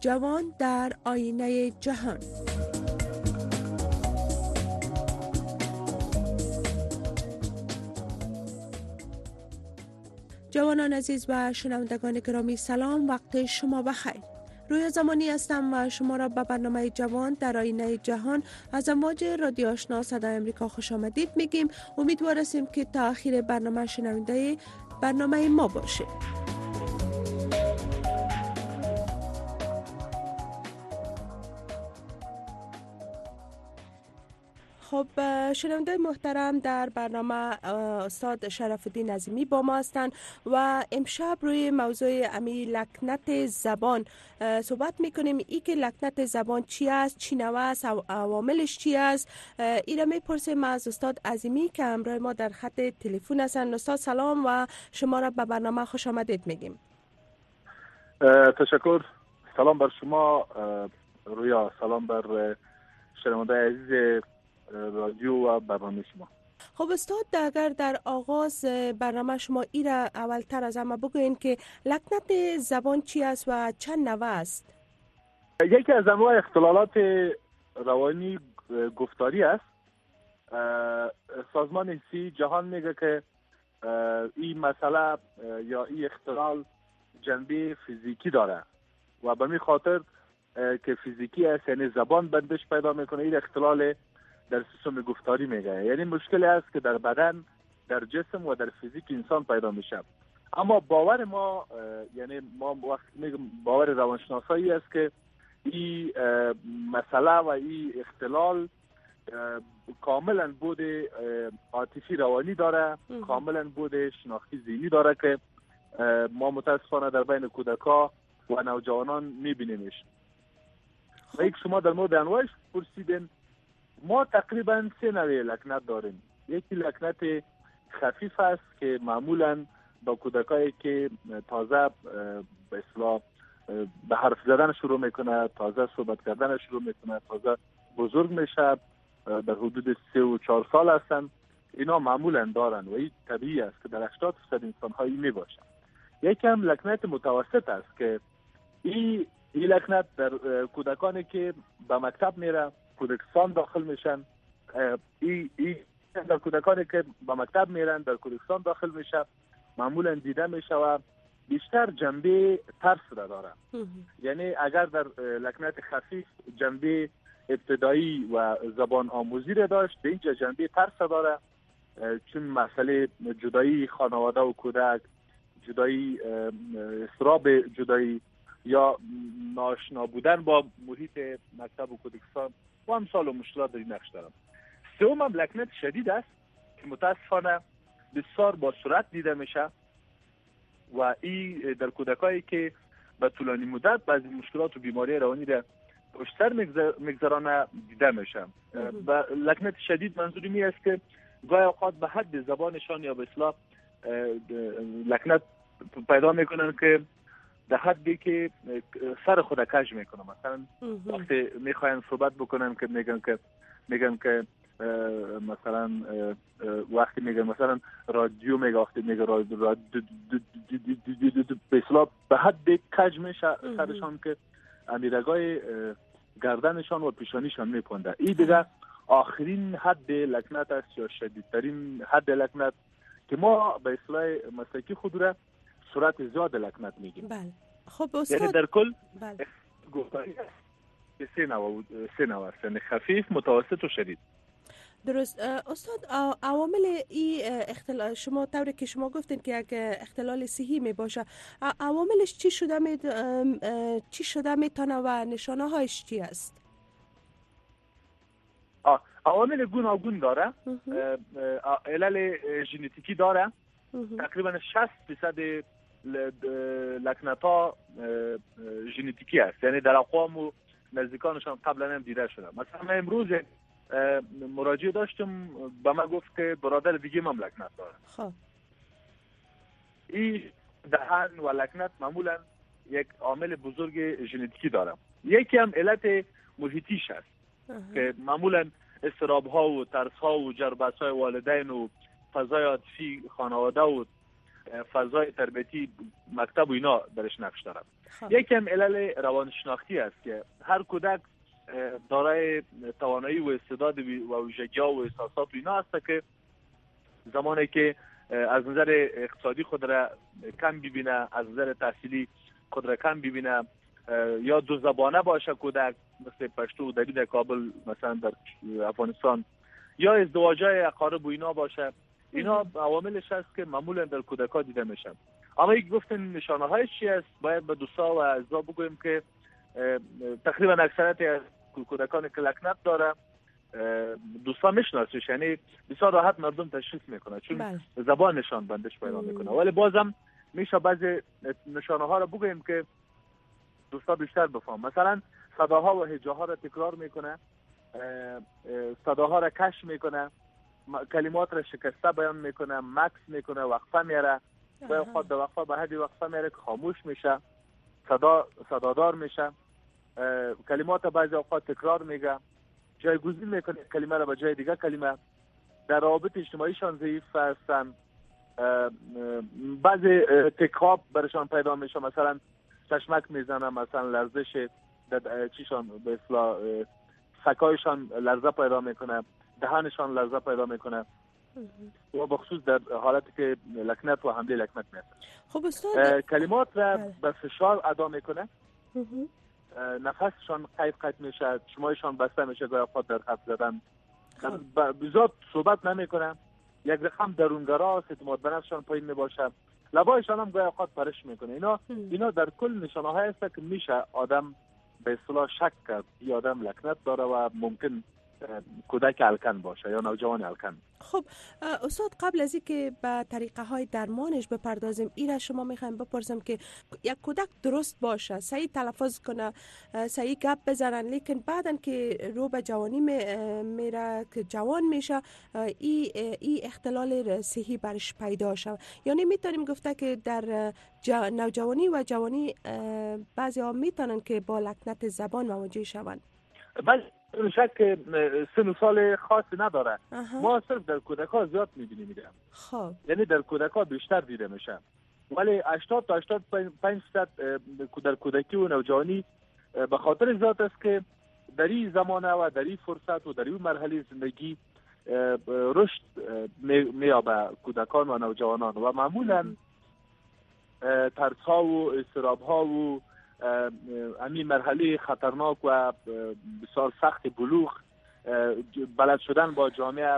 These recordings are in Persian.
جوان در آینه جهان. جوانان عزیز و شنوندگان گرامی سلام، وقت شما بخیر. رویا زمانی هستم و شما را به برنامه جوان در آینه جهان از امواج رادیو آشنا صدای امریکا خوش آمدید میگیم. امیدوار هستیم که تا آخر برنامه شنونده برنامه ما باشید. خب شنونده محترم، در برنامه استاد شرف الدین عظیمی با ما هستند و امشب روی موضوع امی لکنت زبان صحبت میکنیم. ای که لکنت زبان چی است، چی نوع است، عواملش چی است، ای را میپرسیم از استاد عظیمی که همراه ما در خط تلفن هستند. استاد سلام و شما را به برنامه خوش آمدید میگیم. تشکر. سلام بر شما رویا، سلام بر شنونده عزیز رادیو و برنامه شما. خب استاد، اگر در آغاز برنامه شما ای را اولتر از همه بگوین که لکنت زبان چی است و چند نوع است؟ یکی از انواع اختلالات روانی گفتاری است. سازمان صحی جهان میگه که این مسئله یا این اختلال جنبه فیزیکی داره و به می خاطر که فیزیکی است، یعنی زبان بندش پیدا میکنه، این اختلال در سیستم گفتاری میگه. یعنی مشکلی است که در بدن، در جسم و در فیزیک انسان پیدا میشه. اما باور ما، یعنی ما وقتی میگم باور روانشناسایی است که این مسئله و این اختلال کاملا بود عاطفی روانی داره، کاملا بود شناختی ذهنی داره که ما متاسفانه در بین کودکان و نوجوانان میبینیمش. و یک شما در مورد انواعش پرسیدین. ما تقریبا 3 نوع لکنت داریم. یکی لکنت خفیف است که معمولا با کودکایی که تازه به اصطلاح به حرف زدن شروع میکنه، تازه صحبت کردن شروع میکنه، تازه بزرگ میشه، در حدود 3 و 4 سال هستن، اینا معمولا دارن و این طبیعی است که در 80% انسان هایی می باشن. یکی هم لکنت متوسط است که این لکنت در کودکانی که به مکتب میره، کودکستان داخل میشن، در کودکانی که به مکتب میرن، در کودکستان داخل میشه، معمولا دیده میشه و بیشتر جنبه ترس را داره. یعنی اگر در لکنت خفیف جنبه ابتدایی و زبان آموزی را داشت، به اینجا جنبه ترس داره، چون مسئله جدایی خانواده و کودک، جدایی، اضطراب جدایی یا ناشنا بودن با محیط مکتب و کودکستان و امثال و مشکلات در این نقش دارم. سوم هم لکنت شدید است که متاسفانه بسیار با سرعت دیده میشه و این در کودکایی که به طولانی مدت بعضی مشکلات و بیماری روانی را پشت سر میگذرانه دیده میشه. و لکنت شدید منظوری می است که گاهی اوقات به حد زبانشان یا به اصطلاح لکنت پیدا میکنن که در حدی که سر خود کج میکنه. مثلا وقتی میخواین صحبت بکنن که میگن که مثلا وقتی میگن مثلا رادیو میگه، وقتی میگه رادیو به اصطلاح به حد کج میشه سرشان که امیرگای گردنشان و پیشانیشان میپنده. این دیگه آخرین حد لکنت است یا شدیدترین حد لکنت که ما به اصطلاح مسلکی خود را سرعت زیاد لکنت میگیم. بله. خب استاد، یعنی در کل بله، گفتاری سه نوع است، یعنی خفیف، متوسط و شدید. درست. استاد، عوامل این اختلال شما طوری که شما گفتین که یک اختلال صحی می باشه، عواملش چی شده میتونه و نشانه هایش چی است؟ عوامل گوناگون داره. علل ژنتیکی داره. تقریبا 60% لکنت ها ژنتیکی است، یعنی در اقوام و نزدیکانشان قبلا هم دیده شده. مثلا امروز مراجعه داشتم به من گفت که برادر دیگه هم لکنت داره. خب این دهن و لکنت معمولا یک عامل بزرگ ژنتیکی داره. یکی هم علت محیطیش است که معمولا اضطراب ها و ترس ها و جربت های والدین و فضای عاطفی خانواده و فضای تربیتی مکتب و اینا درش نقش داره. یکی هم علل روانشناختی است که هر کودک دارای توانایی و استعداد و ویژگی‌ها و احساسات و اینا است که زمانی که از نظر اقتصادی خود را کم ببینه، از نظر تحصیلی خود را کم ببینه، یا دو زبانه باشه کودک مثل پشتو در کابل مثلا در افغانستان، یا ازدواجای اقارب و اینا باشه، اینا عواملش هست که معمولا در کودک‌ها دیده میشه. اما یک گفتن نشانه هایش چی است؟ باید به دوستا و اعضا بگویم که تقریبا اکثریت از کودکان که لکنت داره دوستا میشناسش، یعنی بسیار راحت مردم تشخیص میکنه چون زبانشان بندش پیدا میکنه. ولی بازم میشه بعضی نشانه ها رو بگویم که دوستا بیشتر بفهم. مثلا صداها و هجاها رو تکرار میکنه، صداها رو کش میکنه، کلمات را شکسته بیان میکنه، مکس میکنه، وقفه میاره، و خود در وقفه به حدی وقفه میاره که خاموش میشه، صدادار میشه، کلمات بعضی اوقات تکرار میگه، جایگزین میکنه کلمه را به جای دیگه کلمه، در روابط اجتماعیشان ضعیف هستن، بعضی تکاب برشان پیدا میشه، مثلا چشمک میزنه، مثلا لرزش چیشان به اصطلاح سکایشان لرزه پیدا میکنه، دهانشان لرزه پیدا میکنه و بخصوص در حالتی که لکنت و حمله لکنت میشه. خب استاد کلمات را به فشار ادا میکنه، نفسشان قیف میشه، چشمایشان بسته میشه گاهی اوقات در حرف زدن، بزاد صحبت نمیکنه، یک رقم درونگراست، اعتماد به نفسشان پایین میباشه، لبایشان هم گاهی اوقات پرش میکنه. اینا در کل نشانه های است که میشه آدم به اصطلاح شک کرد این آدم لکنت داره و ممکن کودک الکن باشه یا نوجوان الکن. خب استاد قبل از اینکه به طریقه های درمانش بپردازیم، اینا شما میخوایم بپرسم که یک کودک درست باشه، صحیح تلفظ کنه، صحیح گپ بزنن، لیکن بعدن که رو به جوانی میره که جوان میشه ای اختلال صحی برش پیدا شد، یعنی میتونیم گفته که در نوجوانی و جوانی بعضی ها میتونن که با لکنت زبان مواجه شوند؟ بله، شک سن و سال خاصی نداره. ما صرف در کودک‌ها زیاد می‌بینیم میگم. خب یعنی در کودک‌ها بیشتر دیده میشه. ولی 80 تا 85% در کودکی و نوجوانی به خاطر ذات است که در این زمانه و در این فرصت و در این مرحله زندگی رشد می‌یابه کودکان و نوجوانان و معمولاً ترس‌ها و اضطراب‌ها و همین مرحله خطرناک و بسیار سخت بلوغ، بلد شدن با جامعه،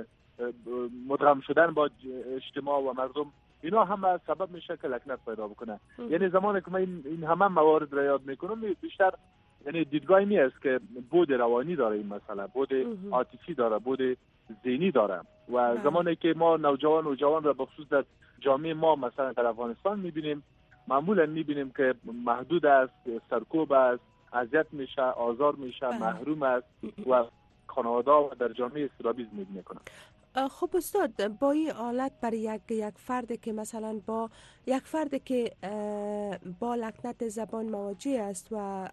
مدغم شدن با اجتماع و مردم، اینا همه سبب میشه که لکنت پیدا بکنه. یعنی زمانی که من این همه موارد را یاد میکنم بیشتر یعنی دیدگاهی می است که بود روانی داره این مسئله، بود عاطفی داره، بود ذهنی داره و زمانی که ما نوجوان و جوان را بخصوص در جامعه ما مثلا در افغانستان میبینیم، معمولا میبینیم که محدود است، سرکوب است، اذیت میشه، آزار میشه، محروم است و خانواده و در جامعه استرابی زندگی میکنه. خب استاد، با این حالت برای یک فرد که مثلا با یک فرد که با لکنت زبان مواجه است و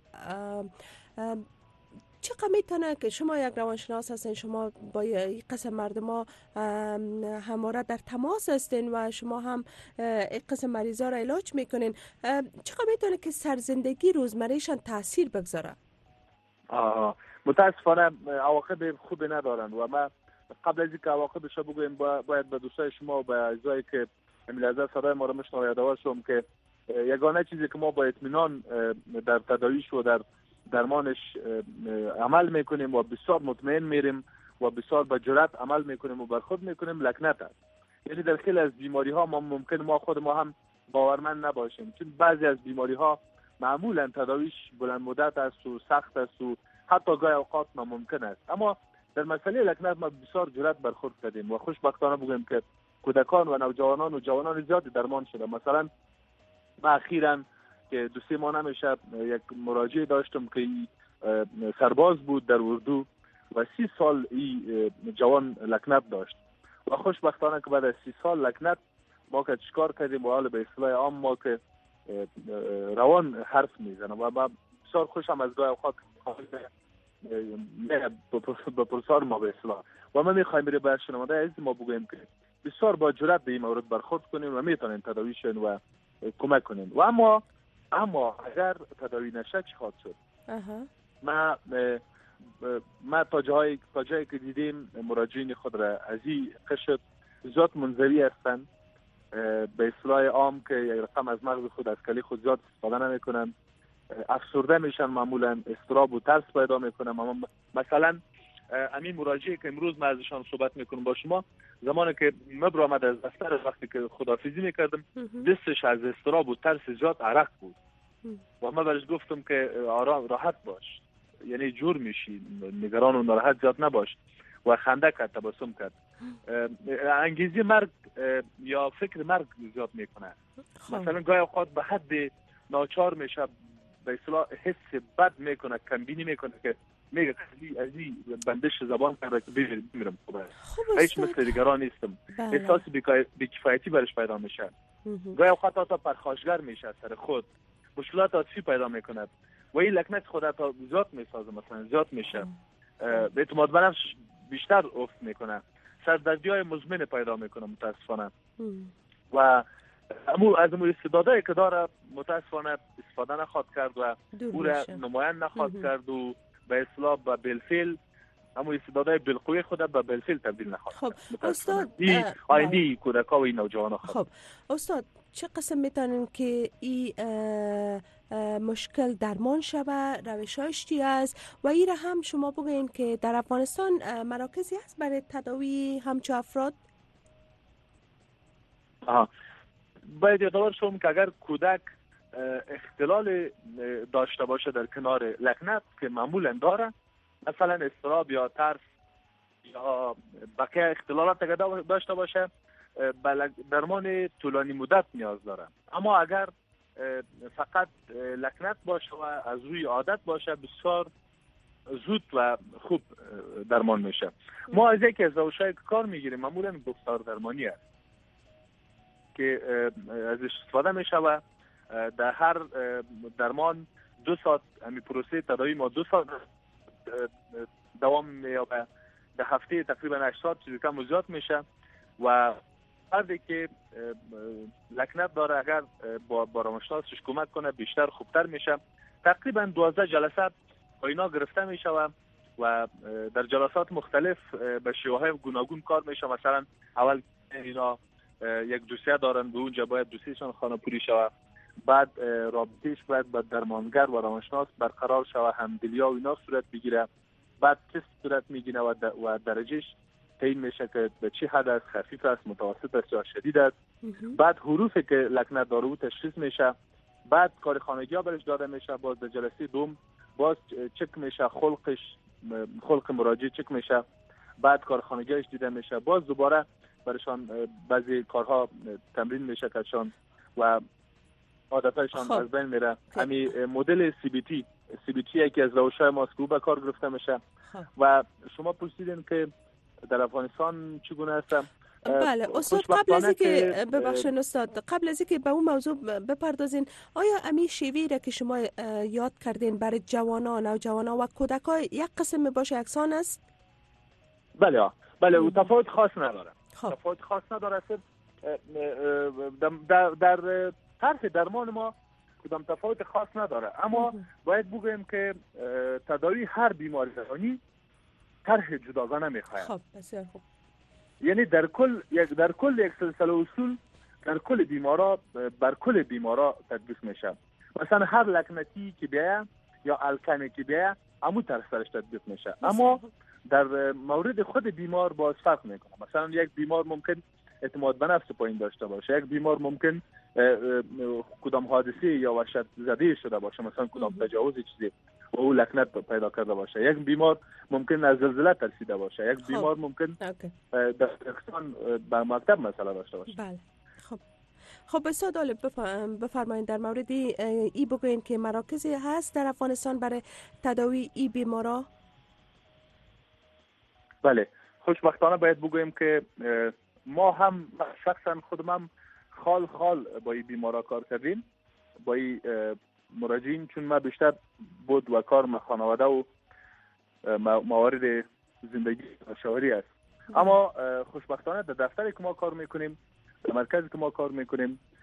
چقدر میتونه که شما یک روانشناس هستین، شما با این قسم مردم ها همواره در تماس هستین و شما هم این قسم مریضا را علاج میکنین، چقدر میتونه که سرزندگی روزمرهشان تاثیر بگذاره؟ متاسفانه عواقب خوبی ندارن و ما قبل از اینکه عواقبش رو بگویم باید به دوستای شما و به اعضایی که لحظه صدای ما رو میشنوند یادآور شم که یگانه چیزی که ما با اطمینان در تداویش و در درمانش عمل میکنیم و بسیار مطمئن میریم و بسیار با جرأت عمل میکنیم و برخورد میکنیم لکنت است. یعنی در خیلی از بیماری ها ما خود ما هم باورمند نباشیم، چون بعضی از بیماری ها معمولا تداویش بلند مدت است و سخت است و حتی گاهی اوقات ناممکن است. اما در مسئله لکنت ما بسیار جرأت برخورد کردیم و خوشبختانه بگویم که کودکان و نوجوانان و جوانان زیادی درمان شده. مثلا ما اخیراً که 2-3 ماه نمیشه یک مراجعه داشتم که سرباز بود در اردو و 30 سال این جوان لکنت داشت و خوشبختانه که بعد از 30 سال لکنت ما که چیکار کردیم و حالا به اصطلاح عام ما که روان حرف میزنه و من بسیار خوشم از گاهی اوقات به پرسار ما به اصطلاح و ما میخوایم برای به شنونده عزیز ما بگویم که بسیار با جرأت به این مورد برخورد کنیم و میتونیم تداوی شن و کمک کنیم. و اما اما اگر تداوی نشه چی خواهد شد؟ ما تا جایی که دیدیم مراجعین خود را از این قشر زیاد منزوی هستند، به اصطلاح عام که یک رقم از مغز خود از کلی خود زیاد استفاده نمیکنن، افسرده میشن، معمولا اضطراب و ترس پیدا میکنن. مثلا همین مراجعه که امروز ما ازشان صحبت میکنم با شما، زمانی که مبر آمد از دفتر، وقتی که خداحافظی میکردم دستش از اضطراب و ترس زیاد عرق بود و ما برش گفتم که آرام راحت باش، یعنی جور میشی، نگران و ناراحت زیاد نباش و خنده کرد، تبسم کرد. انگیزی مرگ یا فکر مرگ زیاد میکنه. مثلا گاهی اوقات به حد ناچار میشه، به اصطلاح حس بد میکنه، کمبینی میکنه که میگه از این بندش زبان کرده که بمیرم. هیچ مثل دیگران نیستم. احساس بی‌کفایتی برش پیدا میشه. گاهی اوقات تا پرخاشگر میشه سر خود، مشکلات عاطفی پیدا میکنه و این لکنت خودت تا زیاد میسازه، مثلا زیاد میشه، اعتماد به نفس بیشتر افت میکنه، سردردی‌های مزمن پیدا میکنه متاسفانه و از امور استعدادایی که داره متاسفانه استفاده نخواد کرد و او را نمایان نخواد کرد و به اصطلاح به بالفعل همون استعدادهای بالقوه خود به بالفعل تبدیل نخواد. خب استاد، آینده کودک‌ها و این نوجوان‌ها. خب استاد، چه قسم میتونیم که این مشکل درمان شوه؟ روش‌هاش چی است؟ و این را هم شما بگوین که در افغانستان مراکزی هست برای تداوی همچو افراد؟ باید یادآور شوم که اگر کودک اختلال داشته باشه در کنار لکنت که معمولا داره، مثلا اضطراب یا ترس یا بقیه اختلالات که داشته باشه، درمان طولانی مدت نیاز داره. اما اگر فقط لکنت باشه و از روی عادت باشه، بسیار زود و خوب درمان میشه. ما از یکی از روش‌هایی که کار میگیریم معمولا گفتار درمانی است که ازش استفاده میشه و در هر درمان 2 ساعت همین پروسه تداوی ما 2 ساعت دوام مییابه. در هفته تقریبا 8 ساعت چیزی کم زیاد میشه و فردی که لکنت داره اگر با روانشناسش کمک کنه بیشتر خوبتر میشه. تقریبا 12 جلسه با اینا گرفته میشه و در جلسات مختلف به شیوه‌های گوناگون کار میشه. مثلا اول اینا یک دوسیه دارن، به اونجا باید دوسیهشان خانه‌پوری شود، بعد رابطهش باید با درمانگر و روانشناس برقرار شود، همدلیا و اینا صورت بگیره، بعد تست صورت میگیره و درجهش تعیین میشه که به چه حد است، خفیف است، متوسط است یا شدید است. بعد حروفی که لکنت داره او تشخیص میشه، بعد کار خانگی ها برش داده میشه، باز در جلسه دوم باز چک میشه، خلق مراجع چک میشه، بعد کار خانگیش دیده میشه، باز دوباره برشان بعضی کارها تمرین میشه کشان و عادتایشان از بین میره. همین مدل CBT یکی از روش‌های ماست که به کار گرفته میشه. و شما پرسیدین که در افغانستان چگونه است؟ بله استاد، قبل از اینکه ببخشید استاد، قبل از اینکه به اون موضوع بپردازین، آیا امی شیوهی را که شما یاد کردین برای جوانان و نوجوانان و کودکان یک قسم باشه یکسان است؟ بله و تفاوت خاص نداره. تفاوت خاص نداره. در طرح درمان ما کدام تفاوت خاص نداره، اما باید بگویم که تداوی هر بیماری روانی طرح جداگانه میخواد. خب بسیار خوب. یعنی در کل یک سلسله اصول در کل بیمارا بر کل بیمارا تطبیق میشه. مثلا هر لکنتی که بیایه یا الکمی که بیایه همون طرح سرش تطبیق میشه، اما در مورد خود بیمار باز فرق میکنه. مثلا یک بیمار ممکن اعتماد به نفس پایین داشته باشه، یک بیمار ممکن کدام حادثه یا وحشت زده شده باشه، مثلا کدام تجاوز چیزی و او لکنت پیدا کرده باشه، یک بیمار ممکن از زلزله ترسیده باشه، یک بیمار ممکن در اقسان به مکتب مسئله داشته باشه. بله. خب استاد عالی، بفرمایید در مورد ای بگوین که مراکزی هست در افغانستان برای تداوی ای بیمارا؟ بله، خوشبختانه باید بگویم که ما هم شخصا خودم خال با این بیمارا کار کردیم، با این مراجعین، چون ما بیشتر بود و کار خانواده و موارد زندگی شهری است. اما خوشبختانه در دفتری که ما کار میکنیم، در مرکزی که ما کار میکنیم،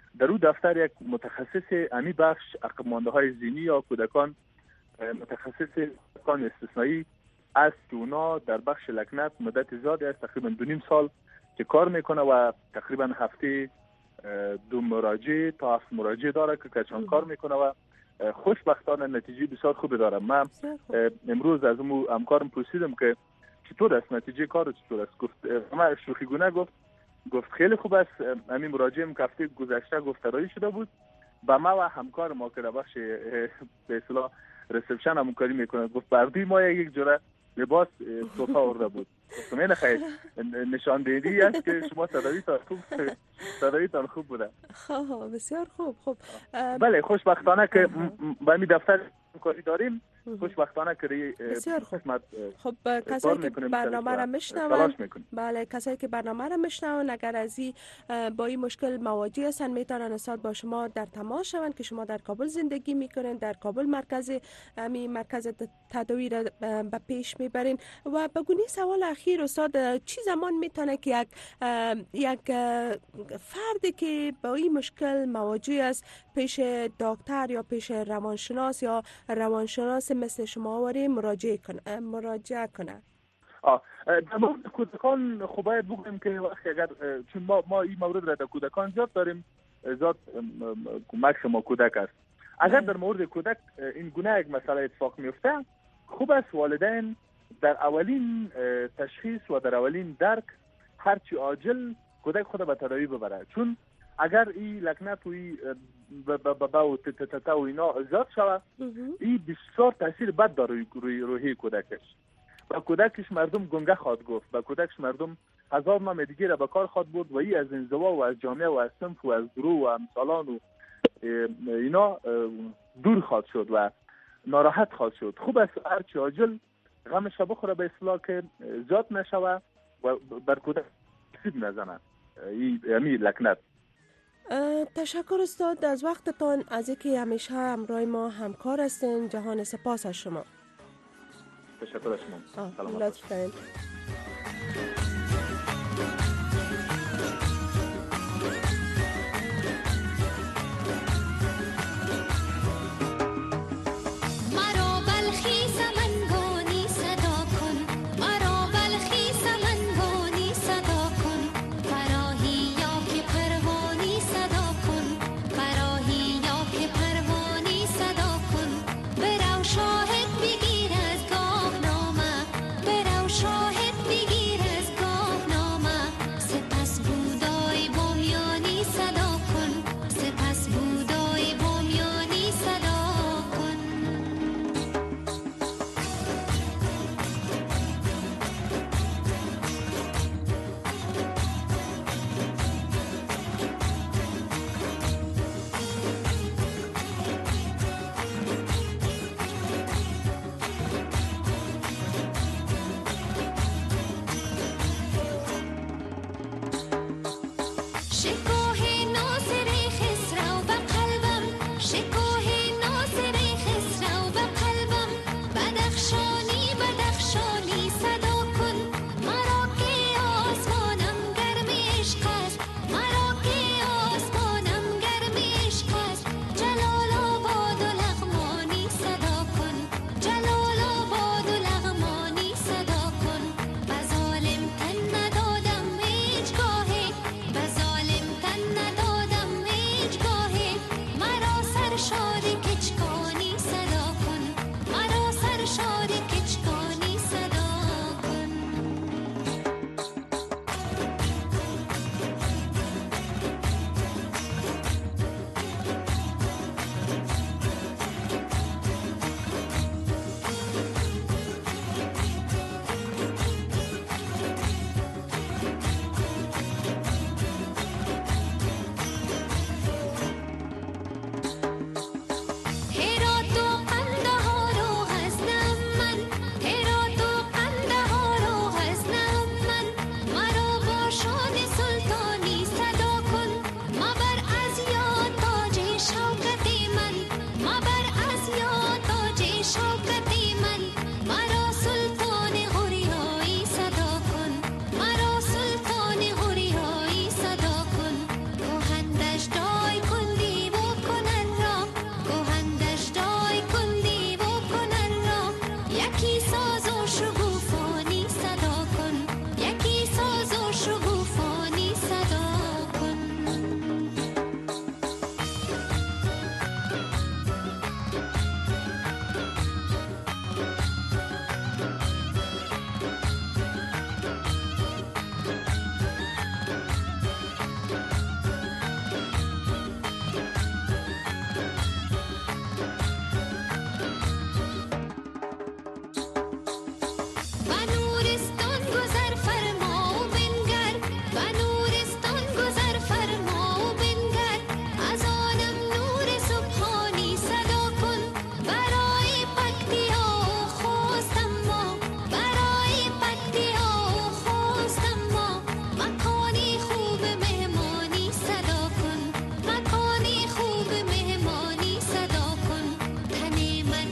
در اون دفتر یک متخصص امی بخش عقب مانده های ذهنی یا کودکان، متخصص کودکان استثنایی است که اونا در بخش لکنت مدت زیادی است، تقریبا 2.5 سال که کار میکنه و تقریبا هفته 2 مراجعه تا 7 مراجعه داره که کچان کار میکنه و خوشبختانه نتیجه بسیار خوبی داره. من امروز از اون همکارم پرسیدم که چطور است نتیجه کار، چطور است؟ گفت ما شوخیگونه گفت خیلی خوب است. همین مراجعه که هفته گذشته گفت طراحی شده بود با ما و همکار ما که در بخش به اصطلاح ریسپشن همکاری میکنه. گفت بردی ما یک جوره لباس توفه آورده بود. گفتم این خیر نشاندهی است که شما صداییتان خوب بوده. بسیار خوب. بله خوشبختانه که با می دفتر همکاری داریم. خوشبختانه که بسیار خب کسایی که برنامه را میشنون، بله کسایی که برنامه را میشنون اگر از با این مشکل مواجه هستن میتونن استاد با شما در تماس شوند که شما در کابل زندگی میکنین، در کابل مرکز تداوی را به پیش میبرین. و بگونی سوال اخیر استاد، چی زمان میتونه که یک فردی که با این مشکل مواجه است پیش دکتر یا پیش روانشناس یا روانشناس مثل شما آوری مراجعه کنه؟ در مورد کودکان خب باید بگویم که وقتی اگر چون ما این مورد را در کودکان زیاد داریم، زیاد کمک شما کودک است. اگر در مورد کودک این گونه یک مسئله اتفاق میفته، خوب است والدین در اولین تشخیص و در اولین درک هرچی عاجل کودک خود به تداوی ببره، چون اگر این لکنت و و اینا زیاد شود، این بسیار تاثیر بد داره روحی کودکش. با کودکش مردم گنگه خواهد گفت، با کودکش مردم هزار نام دیگه را به کار خواهد برد و این از انزوا و از جامعه و از صنف و از گروه و امثالان و اینا دور خواهد شد و ناراحت خواهد شد. خوب است هرچی عاجل غمش بخوره به اصطلاح که زیاد نشوه و بر کودک سیب نزنه این لکنت. تشکر استاد از وقتتان، از اینکه همیشه همراه ما همکار هستین. جهان سپاس از شما. تشکر از شما. سلام. لطفاً. شاهد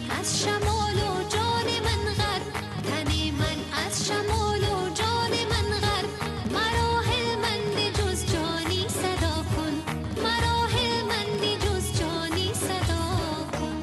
از شمال و جان من غرب، تن من از شمال و جان من غرب. مراحل مندی جز جانی صدا کن، مراحل مندی جز جانی صدا کن.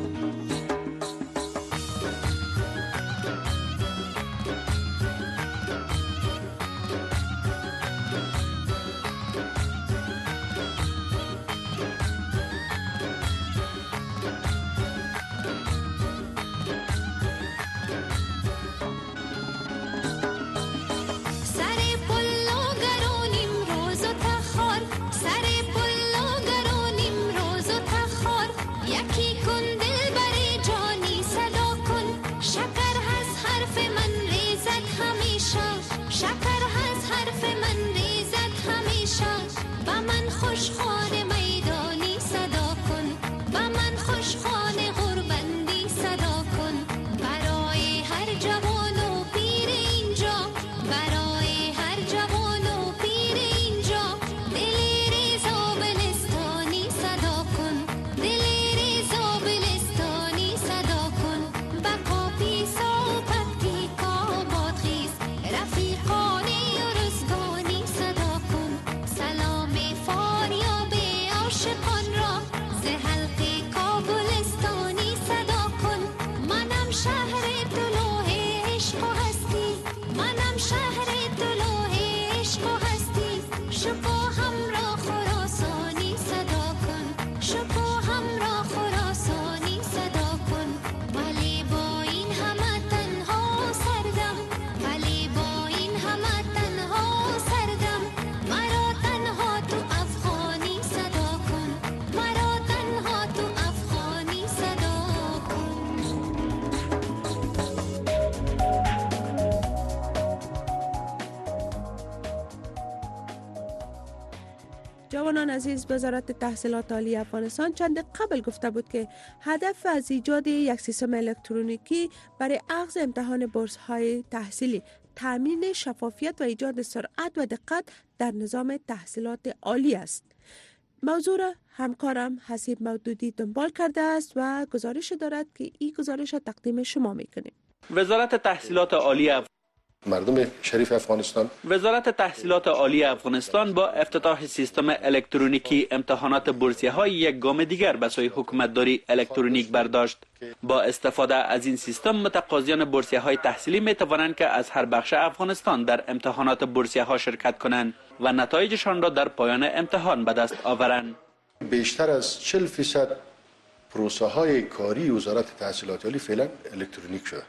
جوانان عزیز، وزارت تحصیلات عالی افغانستان چند قبل گفته بود که هدف از ایجاد یک سیستم الکترونیکی برای اخذ امتحان بورس های تحصیلی تامین شفافیت و ایجاد سرعت و دقت در نظام تحصیلات عالی است. موضوع را همکارم حسیب مودودی دنبال کرده است و گزارش دارد که این گزارش را تقدیم شما میکنیم. وزارت تحصیلات عالی مردم شریف افغانستان. وزارت تحصیلات عالی افغانستان با افتتاح سیستم الکترونیکی امتحانات بورسیه های یک گام دیگر به سوی حکومتداری الکترونیک برداشت. با استفاده از این سیستم متقاضیان بورسیه های تحصیلی می توانند که از هر بخش افغانستان در امتحانات بورسیه ها شرکت کنند و نتایجشان را در پایان امتحان به دست آورند. بیشتر از 40% پروسه های کاری وزارت تحصیلات عالی فعلا الکترونیک شده.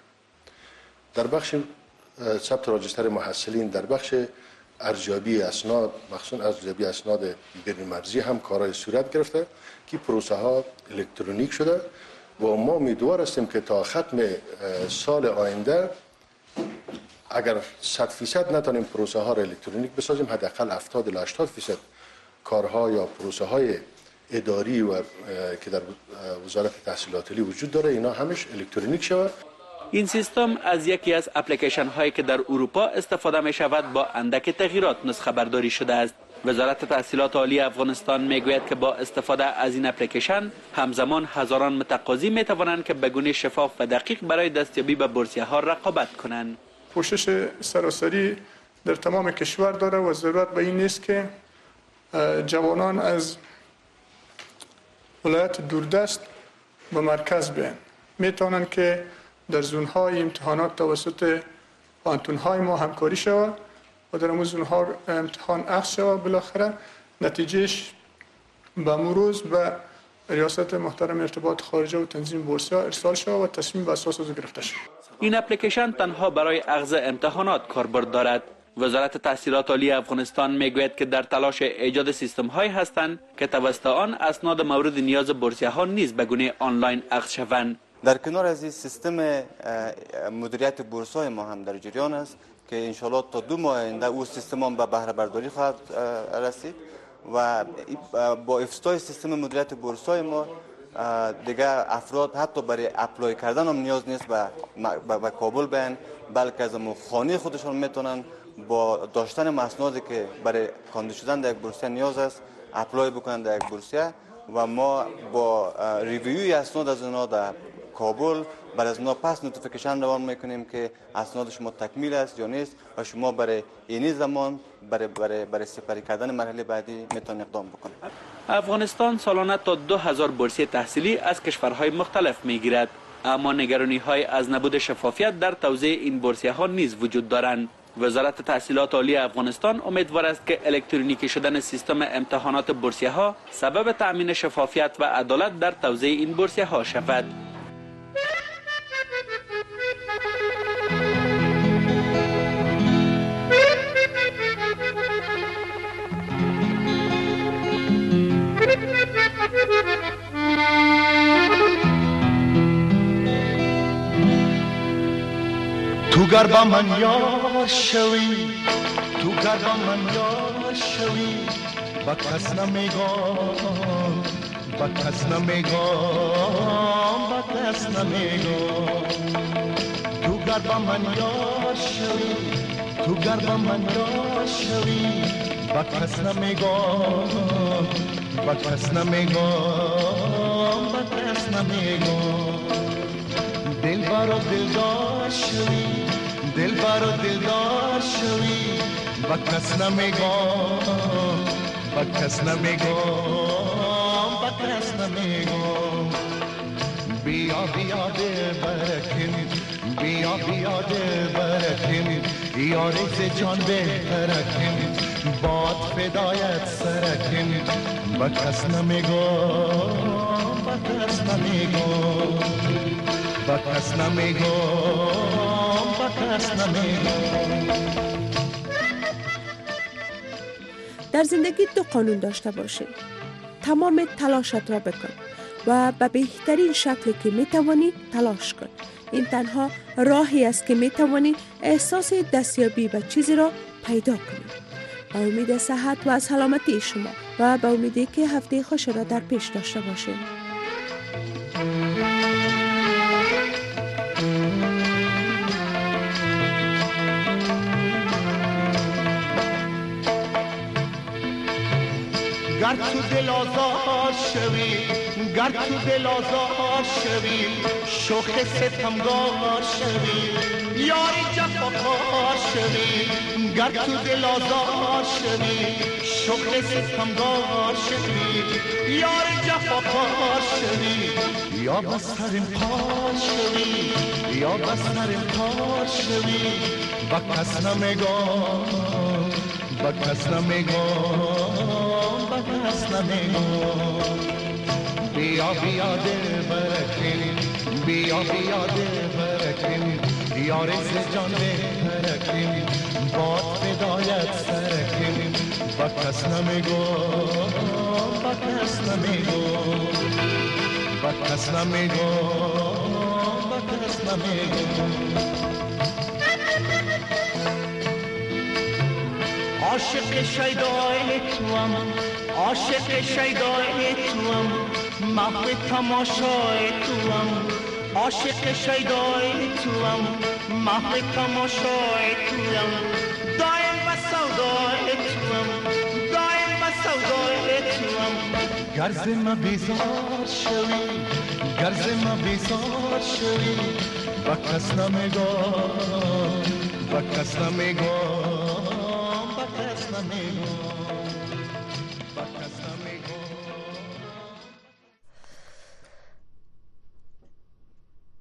در بخش ثبت راجستر محصلین، در بخش ارزیابی اسناد، مخصوصا ارزیابی اسناد بین مرزی هم کارهای صورت گرفته که پروسه ها الکترونیک شده و ما امیدوار هستیم که تا ختم سال آینده اگر 100% نتونیم پروسه ها را الکترونیک بسازیم، حداقل 70 الی 80% کارها یا پروسه های اداری و که در وزارت تحصیلات عالی وجود داره اینا همش الکترونیک شود. این سیستم از یکی از اپلیکیشن هایی که در اروپا استفاده می شود با اندک تغییرات نسخه برداری شده است. وزارت تحصیلات عالی افغانستان می گوید که با استفاده از این اپلیکیشن همزمان هزاران متقاضی می توانند که به گونه شفاف و دقیق برای دستیابی به بورسیه ها رقابت کنند. کوشش سراسری در تمام کشور داره و ضرورت به این نیست که جوانان از ولایت دوردست به مرکز بیان. می توانند که در زونهای امتحانات توسط پانتونهای ما همکاری شود و در امون زونها امتحان اخذ شود. بالاخره نتیجهش به امروز به ریاست محترم ارتباط خارجه و تنظیم بورسیه ارسال شود و تصمیم به اساس از گرفته شود. این اپلیکیشن تنها برای اخذ امتحانات کاربرد دارد. وزارت تحصیلات عالی افغانستان میگوید که در تلاش ایجاد سیستم هایی هستند که توسط آن اسناد مورد نیاز بورسیه ها نیز به گونه آنلاین اخذ شوند. در کنار از این سیستم مدیریت بورس های ما هم در جریان است که انشالله تا 2 ماه آینده او سیستم هم به بهره برداری خواهد رسید و با افتتاح سیستم مدیریت بورس های ما دیگه افراد حتی برای اپلای کردن هم نیاز نیست به کابل بیان، بلکه از خانه خودشان میتونن با داشتن مسنادی که برای کاندید شدن در یک بورسیه نیاز است اپلای بکنن در یک بورسیه و ما با ریویوی اسناد از اونا در کابل بعد از اونا پس نوتیفیکیشن روان میکنیم که اسناد شما تکمیل است یا نیست و شما برای این زمان برای سپری کردن مرحله بعدی میتونید اقدام بکنید. افغانستان سالانه تا 2000 بورسیه تحصیلی از کشورهای مختلف میگیرد، اما نگرانی های از نبود شفافیت در توزیع این بورسیه ها نیز وجود دارند. وزارت تحصیلات عالی افغانستان امیدوار است که الکترونیکی شدن سیستم امتحانات بورسیه ها سبب تأمین شفافیت و عدالت در توزیع این بورسیه ها شود. تو گربا من یار شوی، تو گربا من یار شوی، با کس نمیگم، با کس نمیگم، با کس نمیگم. تو گربا من یار شوی، تو گربا من یار شوی، با کس نمیگم، با کس نمیگم، با کس نمیگم. دل بارو دلدار شوی، دل بارو دلدار شوی، با کس نمیگم، با کس نمیگم، با کس نمیگم. بیا بیا دل برکن، بیا بیا دل برکن، یاری ز جان بهترکن، باد فدایت سرکن، با کس نمیگم، با کس نمیگم، با کس نمیگم، با کس نمیگم. در زندگی 2 قانون داشته باشید. تمام تلاشت را بکن و به بهترین شکلی که میتوانی تلاش کن. این تنها راهی است که میتوانی احساس دستیابی به چیزی را پیدا کنی. با امید صحت و سلامتی شما و با امیدی که هفته خوش را در پیش داشته باشید. گر تو دل آزار شوی، گر تو دل آزار شوی، شوخ ستمگار شوی، یاری جفاکار شوی. گر تو دل آزار شوی، شوخ ستمگار شوی، یاری جفاکار شوی. یا بسرم کار شوی، یا بسرم کار شوی، با کس نمیگم، با کس نمیگم، با کس نمیگم. بیا بیا دل برکن، بیا بیا دل برکن، یار ز جان بهترکن، باد فدایت سرکن، با کس نمیگم، با کس نمیگم، با کس نمیگم، با کس نمیگم. عاشق شیدای توام، عاشق شیدای توام، محو تماشای توام. عاشق شیدای توام، محو تماشای توام. دایم به سودای توام، دایم به سودای توام. گر ز من بیزار شوی، گر ز من بیزار شوی، با کس نمیگم، با کس نمیگم، با کس نمیگم.